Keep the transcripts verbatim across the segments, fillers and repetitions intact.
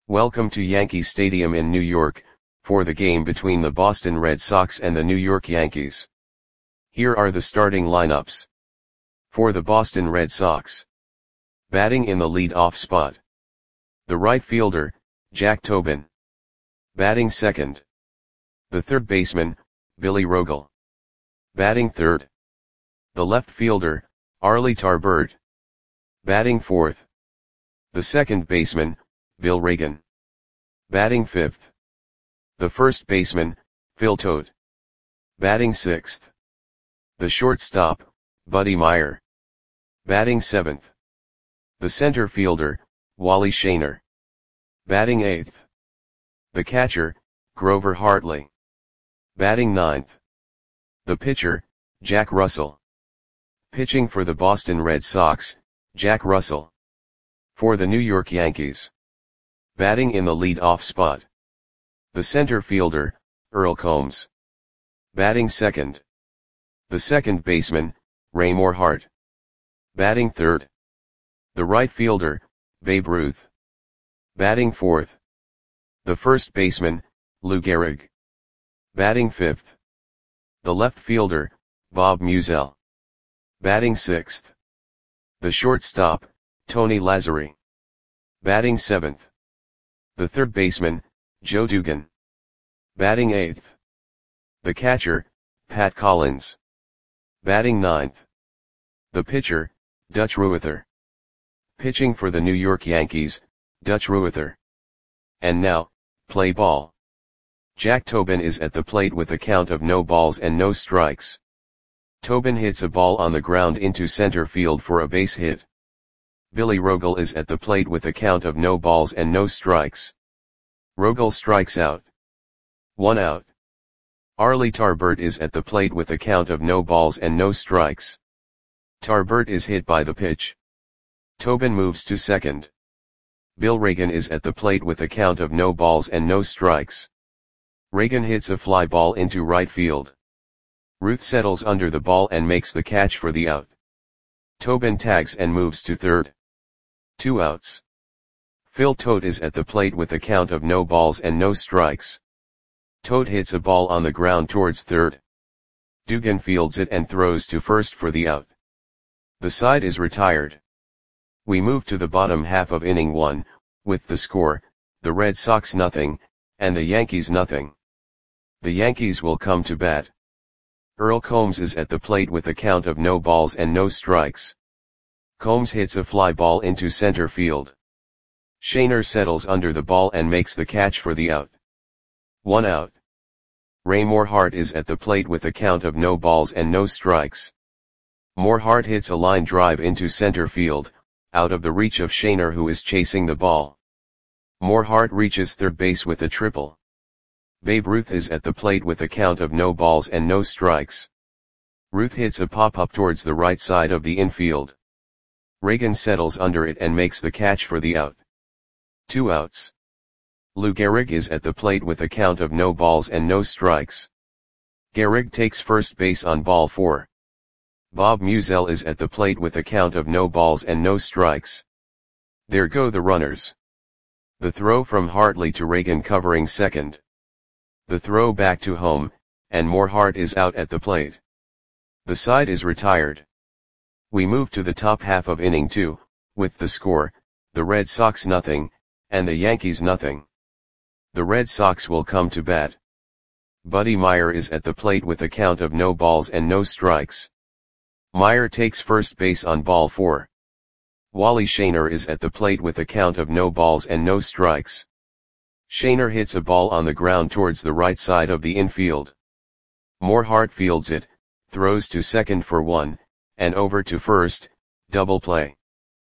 Welcome to Yankee Stadium in New York, for the game between the Boston Red Sox and the New York Yankees. Here are the starting lineups. For the Boston Red Sox. Batting in the lead-off spot. The right fielder, Jack Tobin. Batting second. The third baseman, Billy Rogel. Batting third. The left fielder, Arlie Tarbert. Batting fourth. The second baseman, Bill Reagan. Batting fifth. The first baseman, Phil Todt. Batting sixth. The shortstop, Buddy Meyer. Batting seventh. The center fielder, Wally Shaner. Batting eighth. The catcher, Grover Hartley. Batting ninth. The pitcher, Jack Russell. Pitching for the Boston Red Sox, Jack Russell. For the New York Yankees. Batting in the lead-off spot. The center fielder, Earl Combs. Batting second. The second baseman, Raymore Hart. Batting third. The right fielder, Babe Ruth. Batting fourth. The first baseman, Lou Gehrig. Batting fifth. The left fielder, Bob Musial. Batting sixth. The shortstop, Tony Lazzeri. Batting seventh. The third baseman, Joe Dugan. Batting eighth. The catcher, Pat Collins. Batting ninth. The pitcher, Dutch Ruether. Pitching for the New York Yankees, Dutch Ruether. And now, play ball. Jack Tobin is at the plate with a count of no balls and no strikes. Tobin hits a ball on the ground into center field for a base hit. Billy Rogel is at the plate with a count of no balls and no strikes. Rogel strikes out. One out. Arlie Tarbert is at the plate with a count of no balls and no strikes. Tarbert is hit by the pitch. Tobin moves to second. Bill Reagan is at the plate with a count of no balls and no strikes. Reagan hits a fly ball into right field. Ruth settles under the ball and makes the catch for the out. Tobin tags and moves to third. Two outs. Phil Todt is at the plate with a count of no balls and no strikes. Todt hits a ball on the ground towards third. Dugan fields it and throws to first for the out. The side is retired. We move to the bottom half of inning one, with the score, the Red Sox nothing, and the Yankees nothing. The Yankees will come to bat. Earl Combs is at the plate with a count of no balls and no strikes. Combs hits a fly ball into center field. Shaner settles under the ball and makes the catch for the out. One out. Raymore Hart is at the plate with a count of no balls and no strikes. Morehart hits a line drive into center field, out of the reach of Shaner, who is chasing the ball. Morehart reaches third base with a triple. Babe Ruth is at the plate with a count of no balls and no strikes. Ruth hits a pop-up towards the right side of the infield. Reagan settles under it and makes the catch for the out. Two outs. Lou Gehrig is at the plate with a count of no balls and no strikes. Gehrig takes first base on ball four. Bob Musial is at the plate with a count of no balls and no strikes. There go the runners. The throw from Hartley to Reagan covering second. The throw back to home, and Morehart is out at the plate. The side is retired. We move to the top half of inning two, with the score, the Red Sox nothing, and the Yankees nothing. The Red Sox will come to bat. Buddy Meyer is at the plate with a count of no balls and no strikes. Meyer takes first base on ball four. Wally Shaner is at the plate with a count of no balls and no strikes. Shaner hits a ball on the ground towards the right side of the infield. Morehart fields it, throws to second for one, and over to first, double play.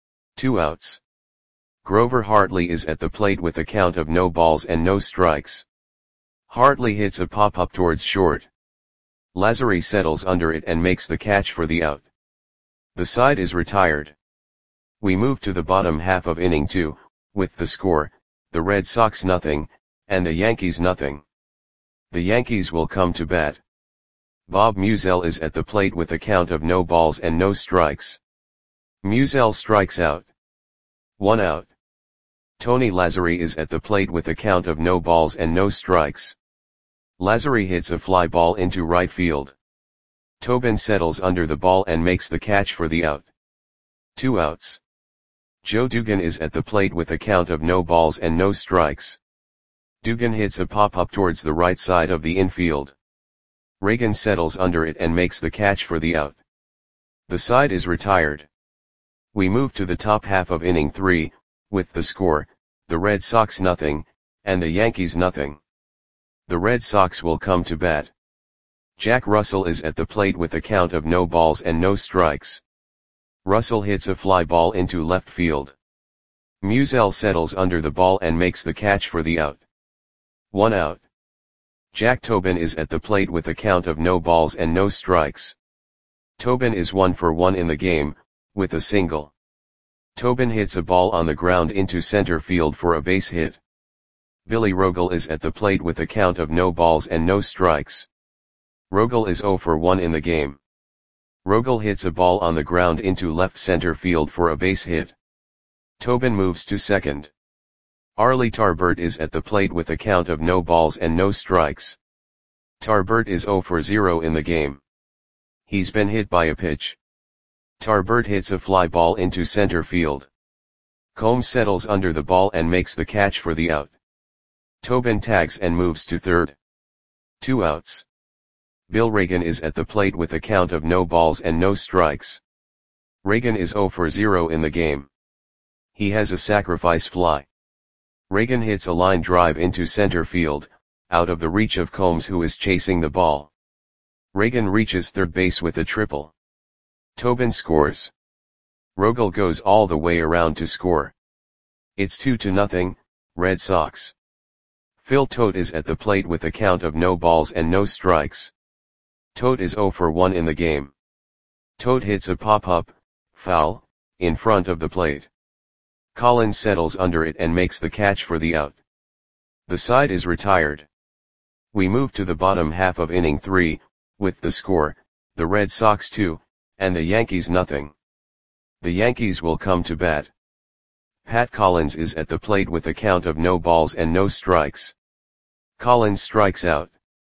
Two outs. Grover Hartley is at the plate with a count of no balls and no strikes. Hartley hits a pop-up towards short. Lazzeri settles under it and makes the catch for the out. The side is retired. We move to the bottom half of inning two, with the score, the Red Sox nothing, and the Yankees nothing. The Yankees will come to bat. Bob Musial is at the plate with a count of no balls and no strikes. Musial strikes out. One out. Tony Lazzari is at the plate with a count of no balls and no strikes. Lazzari hits a fly ball into right field. Tobin settles under the ball and makes the catch for the out. Two outs. Joe Dugan is at the plate with a count of no balls and no strikes. Dugan hits a pop-up towards the right side of the infield. Reagan settles under it and makes the catch for the out. The side is retired. We move to the top half of inning three, with the score, the Red Sox nothing, and the Yankees nothing. The Red Sox will come to bat. Jack Russell is at the plate with a count of no balls and no strikes. Russell hits a fly ball into left field. Musial settles under the ball and makes the catch for the out. One out. Jack Tobin is at the plate with a count of no balls and no strikes. Tobin is one for one in the game, with a single. Tobin hits a ball on the ground into center field for a base hit. Billy Rogel is at the plate with a count of no balls and no strikes. Rogel is zero for one in the game. Rogel hits a ball on the ground into left center field for a base hit. Tobin moves to second. Arlie Tarbert is at the plate with a count of no balls and no strikes. Tarbert is zero for zero in the game. He's been hit by a pitch. Tarbert hits a fly ball into center field. Combs settles under the ball and makes the catch for the out. Tobin tags and moves to third. Two outs. Bill Reagan is at the plate with a count of no balls and no strikes. Reagan is zero for zero in the game. He has a sacrifice fly. Reagan hits a line drive into center field, out of the reach of Combs, who is chasing the ball. Reagan reaches third base with a triple. Tobin scores. Rogel goes all the way around to score. It's two to nothing, Red Sox. Phil Tote is at the plate with a count of no balls and no strikes. Tote is zero for one in the game. Tote hits a pop-up, foul, in front of the plate. Collins settles under it and makes the catch for the out. The side is retired. We move to the bottom half of inning three, with the score, the Red Sox two, and the Yankees nothing. The Yankees will come to bat. Pat Collins is at the plate with a count of no balls and no strikes. Collins strikes out.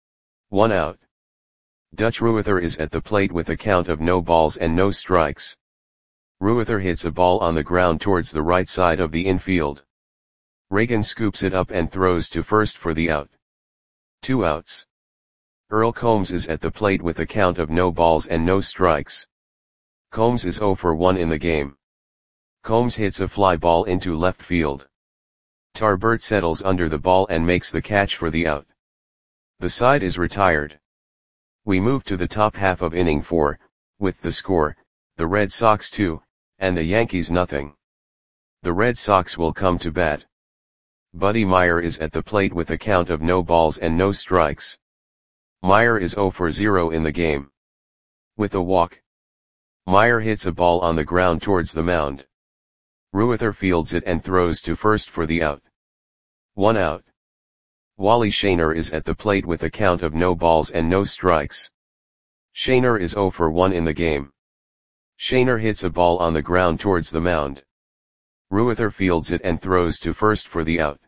One out. Dutch Ruether is at the plate with a count of no balls and no strikes. Ruether hits a ball on the ground towards the right side of the infield. Reagan scoops it up and throws to first for the out. Two outs. Earl Combs is at the plate with a count of no balls and no strikes. Combs is zero for one in the game. Combs hits a fly ball into left field. Tarbert settles under the ball and makes the catch for the out. The side is retired. We move to the top half of inning four, with the score, the Red Sox two, and the Yankees nothing. The Red Sox will come to bat. Buddy Meyer is at the plate with a count of no balls and no strikes. Meyer is zero for zero in the game. With a walk. Meyer hits a ball on the ground towards the mound. Ruether fields it and throws to first for the out. One out. Wally Shaner is at the plate with a count of no balls and no strikes. Shaner is zero for one in the game. Shaner hits a ball on the ground towards the mound. Ruether fields it and throws to first for the out.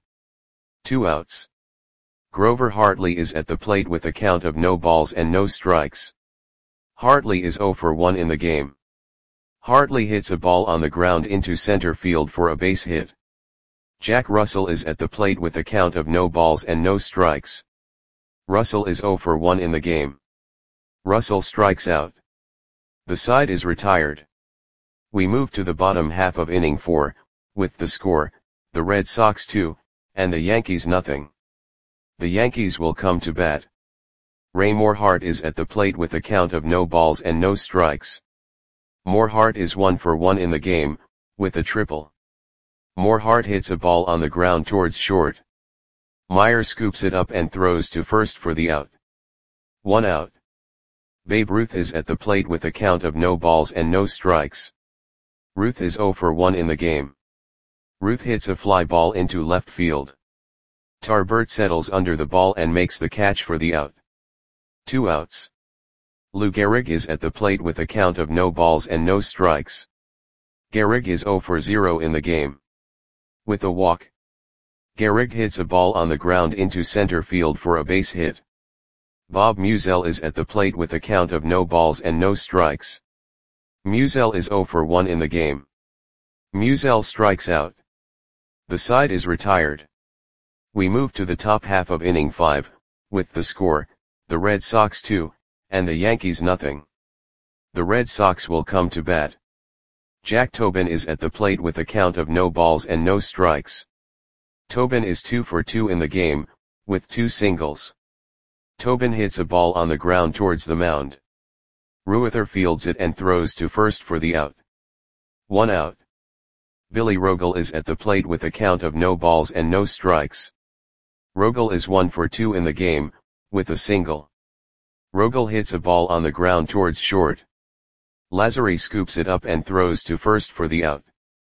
Two outs. Grover Hartley is at the plate with a count of no balls and no strikes. Hartley is zero for one in the game. Hartley hits a ball on the ground into center field for a base hit. Jack Russell is at the plate with a count of no balls and no strikes. Russell is zero for one in the game. Russell strikes out. The side is retired. We move to the bottom half of inning four, with the score, the Red Sox two, and the Yankees nothing. The Yankees will come to bat. Ray Morehart is at the plate with a count of no balls and no strikes. Morehart is one for one in the game, with a triple. Morehart hits a ball on the ground towards short. Meyer scoops it up and throws to first for the out. One out. Babe Ruth is at the plate with a count of no balls and no strikes. Ruth is zero for one in the game. Ruth hits a fly ball into left field. Tarbert settles under the ball and makes the catch for the out. Two outs. Lou Gehrig is at the plate with a count of no balls and no strikes. Gehrig is zero for zero in the game. With a walk, Gehrig hits a ball on the ground into center field for a base hit. Bob Musial is at the plate with a count of no balls and no strikes. Musial is zero for one in the game. Musial strikes out. The side is retired. We move to the top half of inning five, with the score, the Red Sox two, and the Yankees nothing. The Red Sox will come to bat. Jack Tobin is at the plate with a count of no balls and no strikes. Tobin is two for two in the game, with two singles. Tobin hits a ball on the ground towards the mound. Ruether fields it and throws to first for the out. One out. Billy Rogel is at the plate with a count of no balls and no strikes. Rogel is one for two in the game, with a single. Rogel hits a ball on the ground towards short. Lazary scoops it up and throws to first for the out.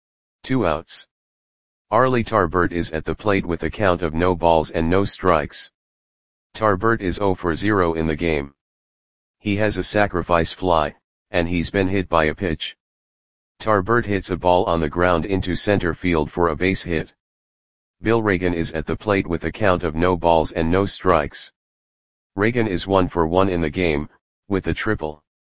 Two outs. Arlie Tarbert is at the plate with a count of no balls and no strikes. Tarbert is zero for zero in the game. He has a sacrifice fly, and he's been hit by a pitch. Tarbert hits a ball on the ground into center field for a base hit. Bill Reagan is at the plate with a count of no balls and no strikes. Reagan is one for one in the game, with a triple.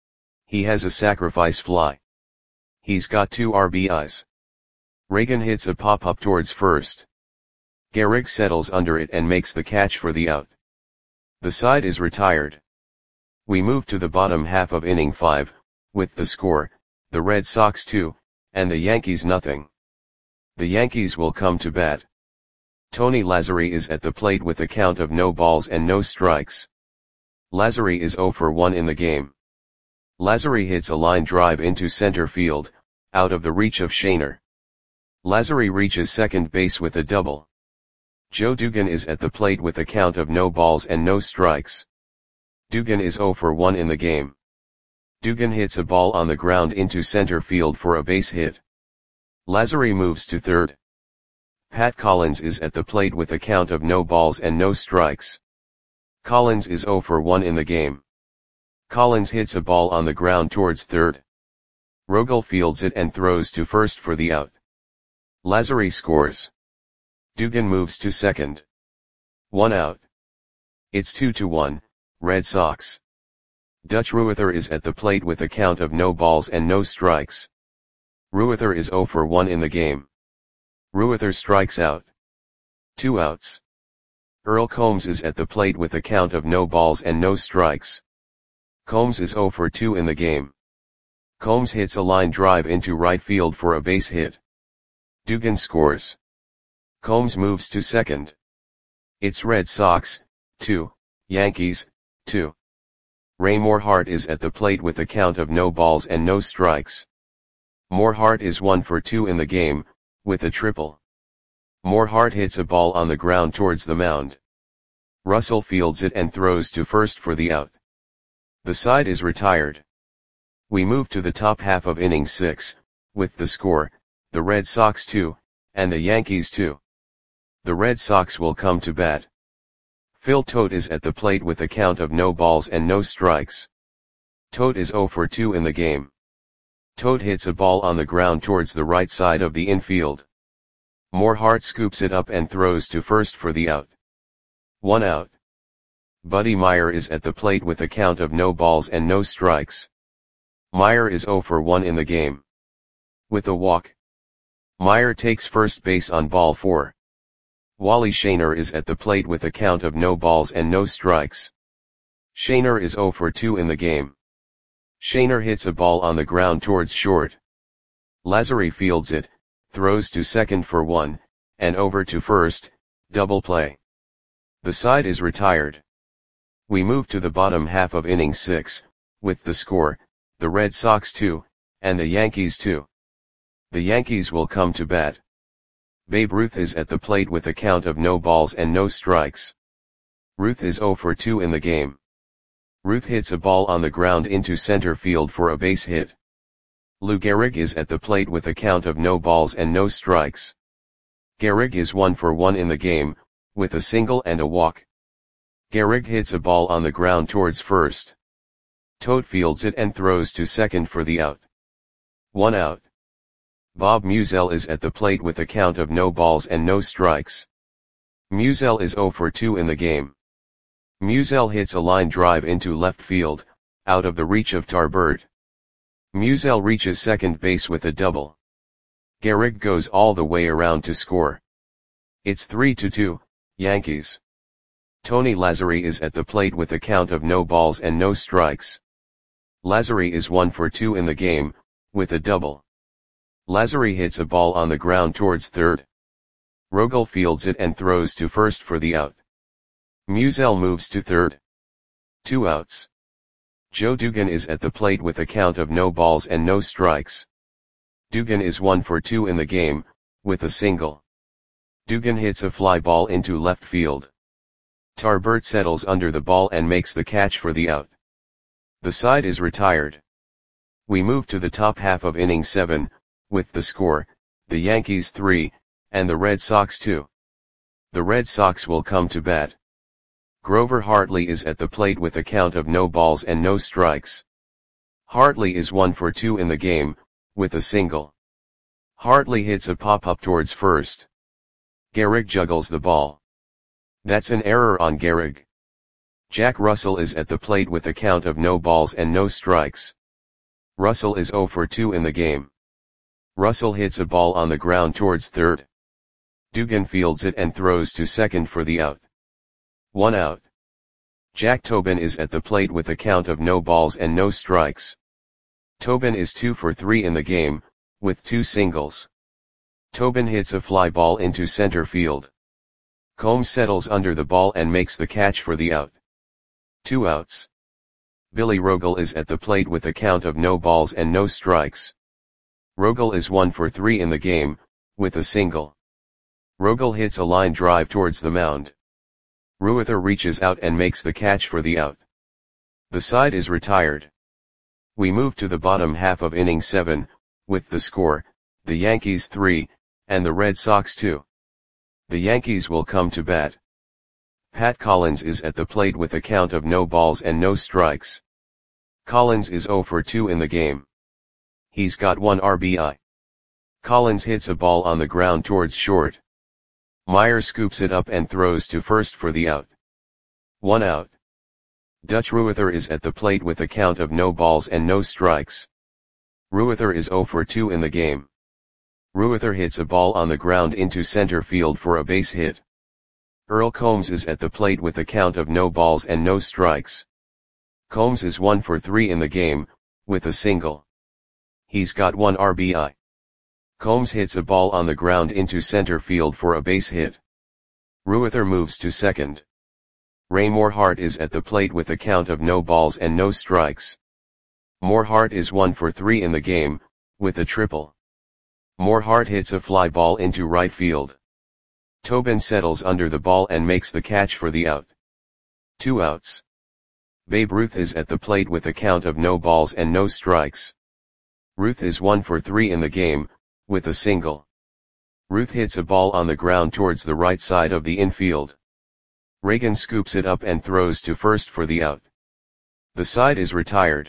He has a sacrifice fly. He's got two R B Is. Reagan hits a pop-up towards first. Gehrig settles under it and makes the catch for the out. The side is retired. We move to the bottom half of inning five, with the score, the Red Sox two, and the Yankees nothing. The Yankees will come to bat. Tony Lazzeri is at the plate with a count of no balls and no strikes. Lazzeri is zero for one in the game. Lazzeri hits a line drive into center field, out of the reach of Shaner. Lazzeri reaches second base with a double. Joe Dugan is at the plate with a count of no balls and no strikes. Dugan is zero for one in the game. Dugan hits a ball on the ground into center field for a base hit. Lazzeri moves to third. Pat Collins is at the plate with a count of no balls and no strikes. Collins is zero for one in the game. Collins hits a ball on the ground towards third. Rogel fields it and throws to first for the out. Lazzeri scores. Dugan moves to second. One out. It's two to one, Red Sox. Dutch Ruether is at the plate with a count of no balls and no strikes. Ruether is zero for one in the game. Ruether strikes out. Two outs. Earl Combs is at the plate with a count of no balls and no strikes. Combs is zero for two in the game. Combs hits a line drive into right field for a base hit. Dugan scores. Combs moves to second. It's Red Sox, two, Yankees, two. Ray Morehart is at the plate with a count of no balls and no strikes. Morehart is one for two in the game, with a triple. Morehart hits a ball on the ground towards the mound. Russell fields it and throws to first for the out. The side is retired. We move to the top half of inning six, with the score, the Red Sox two, and the Yankees two. The Red Sox will come to bat. Phil Tote is at the plate with a count of no balls and no strikes. Tote is zero for two in the game. Tote hits a ball on the ground towards the right side of the infield. Morehart scoops it up and throws to first for the out. One out. Buddy Meyer is at the plate with a count of no balls and no strikes. Meyer is zero for one in the game. With a walk, Meyer takes first base on ball four. Wally Shaner is at the plate with a count of no balls and no strikes. Shaner is zero for two in the game. Shaner hits a ball on the ground towards short. Lazzeri fields it, throws to second for one, and over to first, double play. The side is retired. We move to the bottom half of inning six, with the score, the Red Sox two, and the Yankees two. The Yankees will come to bat. Babe Ruth is at the plate with a count of no balls and no strikes. Ruth is zero for two in the game. Ruth hits a ball on the ground into center field for a base hit. Lou Gehrig is at the plate with a count of no balls and no strikes. Gehrig is one for one in the game, with a single and a walk. Gehrig hits a ball on the ground towards first. Tote fields it and throws to second for the out. One out. Bob Musial is at the plate with a count of no balls and no strikes. Musial is zero for two in the game. Musial hits a line drive into left field, out of the reach of Tarbert. Musial reaches second base with a double. Gehrig goes all the way around to score. It's three to two, Yankees. Tony Lazzeri is at the plate with a count of no balls and no strikes. Lazzeri is one for two in the game, with a double. Lazzeri hits a ball on the ground towards third. Rogel fields it and throws to first for the out. Musial moves to third. Two outs. Joe Dugan is at the plate with a count of no balls and no strikes. Dugan is one for two in the game, with a single. Dugan hits a fly ball into left field. Tarbert settles under the ball and makes the catch for the out. The side is retired. We move to the top half of inning seven, with the score, the Yankees three, and the Red Sox two. The Red Sox will come to bat. Grover Hartley is at the plate with a count of no balls and no strikes. Hartley is one for two in the game, with a single. Hartley hits a pop-up towards first. Gehrig juggles the ball. That's an error on Gehrig. Jack Russell is at the plate with a count of no balls and no strikes. Russell is zero for two in the game. Russell hits a ball on the ground towards third. Dugan fields it and throws to second for the out. One out. Jack Tobin is at the plate with a count of no balls and no strikes. Tobin is two for three in the game, with two singles. Tobin hits a fly ball into center field. Combs settles under the ball and makes the catch for the out. Two outs. Billy Rogel is at the plate with a count of no balls and no strikes. Rogel is one for three in the game, with a single. Rogel hits a line drive towards the mound. Ruether reaches out and makes the catch for the out. The side is retired. We move to the bottom half of inning seven, with the score, the Yankees three, and the Red Sox two. The Yankees will come to bat. Pat Collins is at the plate with a count of no balls and no strikes. Collins is zero for two in the game. He's got one R B I. Collins hits a ball on the ground towards short. Meyer scoops it up and throws to first for the out. One out. Dutch Ruether is at the plate with a count of no balls and no strikes. Ruether is zero for two in the game. Ruether hits a ball on the ground into center field for a base hit. Earl Combs is at the plate with a count of no balls and no strikes. Combs is one for three in the game, with a single. He's got one R B I. Combs hits a ball on the ground into center field for a base hit. Ruether moves to second. Ray Morehart is at the plate with a count of no balls and no strikes. Morehart is one for three in the game, with a triple. Morehart hits a fly ball into right field. Tobin settles under the ball and makes the catch for the out. Two outs. Babe Ruth is at the plate with a count of no balls and no strikes. Ruth is one for three in the game, with a single. Ruth hits a ball on the ground towards the right side of the infield. Reagan scoops it up and throws to first for the out. The side is retired.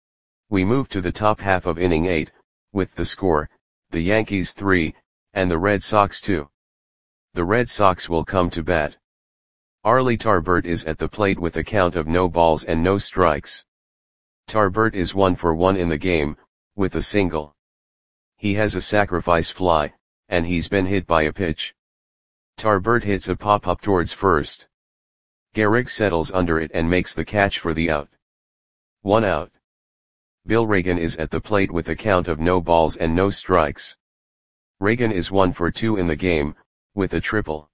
We move to the top half of inning eight, with the score, the Yankees three, and the Red Sox two. The Red Sox will come to bat. Arlie Tarbert is at the plate with a count of no balls and no strikes. Tarbert is one for one in the game, with a single. He has a sacrifice fly, and he's been hit by a pitch. Tarbert hits a pop-up towards first. Gehrig settles under it and makes the catch for the out. One out. Bill Reagan is at the plate with a count of no balls and no strikes. Reagan is one for two in the game, with a triple.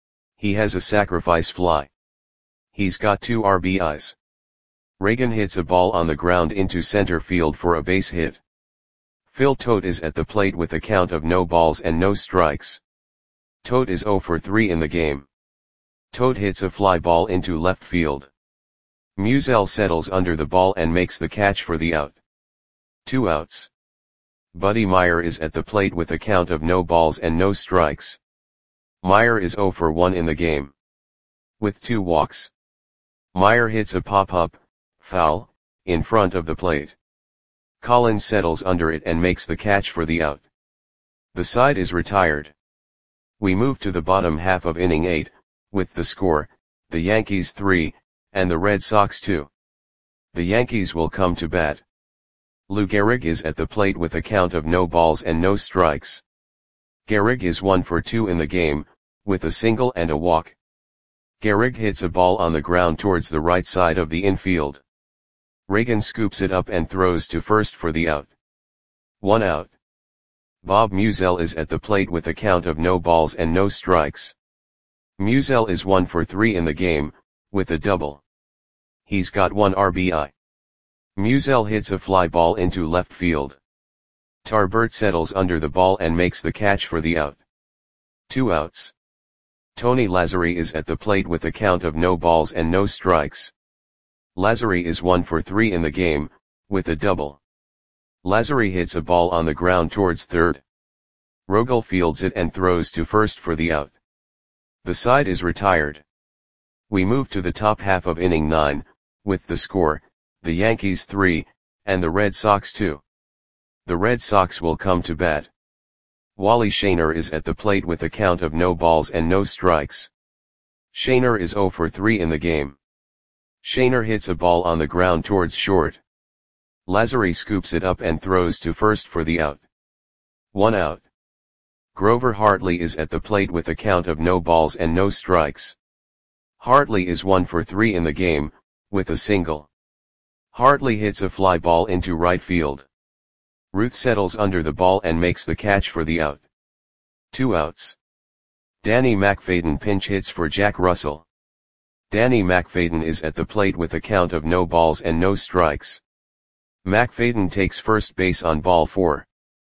He has a sacrifice fly. He's got two R B Is. Reagan hits a ball on the ground into center field for a base hit. Phil Tote is at the plate with a count of no balls and no strikes. Tote is zero for three in the game. Tote hits a fly ball into left field. Musial settles under the ball and makes the catch for the out. Two outs. Buddy Meyer is at the plate with a count of no balls and no strikes. Meyer is zero for one in the game. With two walks. Meyer hits a pop-up, foul, in front of the plate. Collins settles under it and makes the catch for the out. The side is retired. We move to the bottom half of inning eight, with the score, the Yankees three, and the Red Sox two. The Yankees will come to bat. Lou Gehrig is at the plate with a count of no balls and no strikes. Gehrig is one for two in the game, with a single and a walk. Gehrig hits a ball on the ground towards the right side of the infield. Reagan scoops it up and throws to first for the out. One out. Bob Musial is at the plate with a count of no balls and no strikes. Musial is one for three in the game, with a double. He's got one R B I. Musial hits a fly ball into left field. Tarbert settles under the ball and makes the catch for the out. Two outs. Tony Lazzeri is at the plate with a count of no balls and no strikes. Lazzeri is one for three in the game, with a double. Lazzeri hits a ball on the ground towards third. Rogel fields it and throws to first for the out. The side is retired. We move to the top half of inning nine, with the score, the Yankees three, and the Red Sox two. The Red Sox will come to bat. Wally Shaner is at the plate with a count of no balls and no strikes. Shaner is zero for three in the game. Shaner hits a ball on the ground towards short. Lazzeri scoops it up and throws to first for the out. One out. Grover Hartley is at the plate with a count of no balls and no strikes. Hartley is one for three in the game, with a single. Hartley hits a fly ball into right field. Ruth settles under the ball and makes the catch for the out. Two outs. Danny McFadden pinch hits for Jack Russell. Danny McFadden is at the plate with a count of no balls and no strikes. McFadden takes first base on ball four.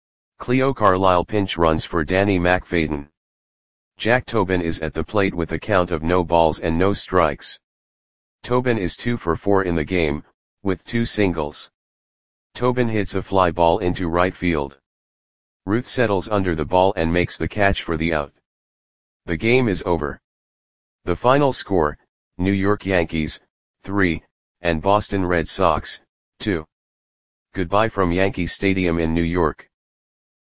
Cleo Carlisle pinch runs for Danny McFadden. Jack Tobin is at the plate with a count of no balls and no strikes. Tobin is two for four in the game, with two singles. Tobin hits a fly ball into right field. Ruth settles under the ball and makes the catch for the out. The game is over. The final score, New York Yankees, three, and Boston Red Sox, two. Goodbye from Yankee Stadium in New York.